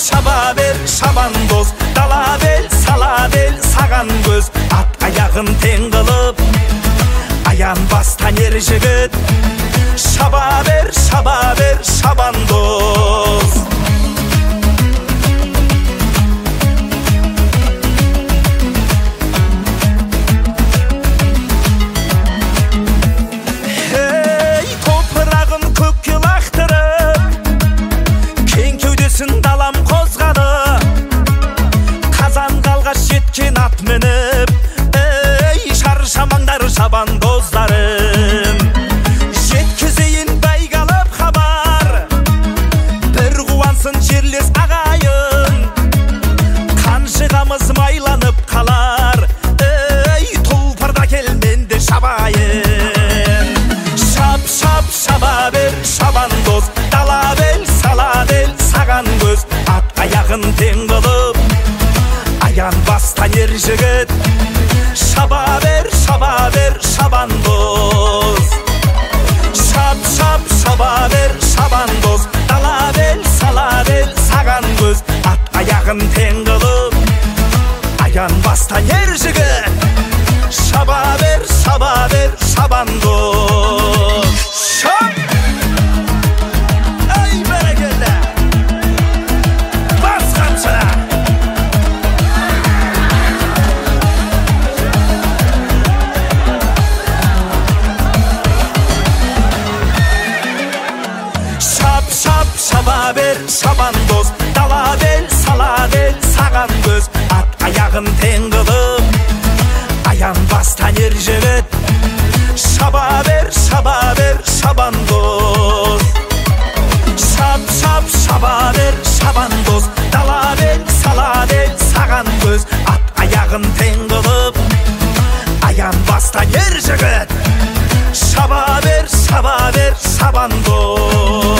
шаба бер шабандоз, дала бел сала бел саған көз. Ат аяғын тең қылып аянбастан ер жігіт, шаба бер шабандоз. Далам қозғады, қазан қалғаш жеткен ат мініп, ей шаршамаңдар шабандоздарым. Жеткізейін байғалып хабар, бір қуансын жерлес ағайын, қаншығамыз майланып қалар, ей тұлпарда келменде шабайын. Шап шаба бер шабандоз, дала бел сала бел саған көз. Ат аяғын тең қылып аянбастан ер жігіт, шаба бер шабандоз. Шап шаба бер шабандоз, дала бел сала бел саған көз. Ат аяғын тең қылып аянбастан ер жігіт, шаба бер шабандоз. Шап! Ай, бәрекелді! Басқанша! Шап шаба бер шабандоз, дала бел сала бел саған көз. Ат аяғын тең қылып аянбастан ер жігіт, шаба бер шабандоз. Шап шаба бер шабандоз, дала бел сала бел саған көз. Ат аяғын тең қылып аянбастан ер жігіт, шаба бер шабандоз.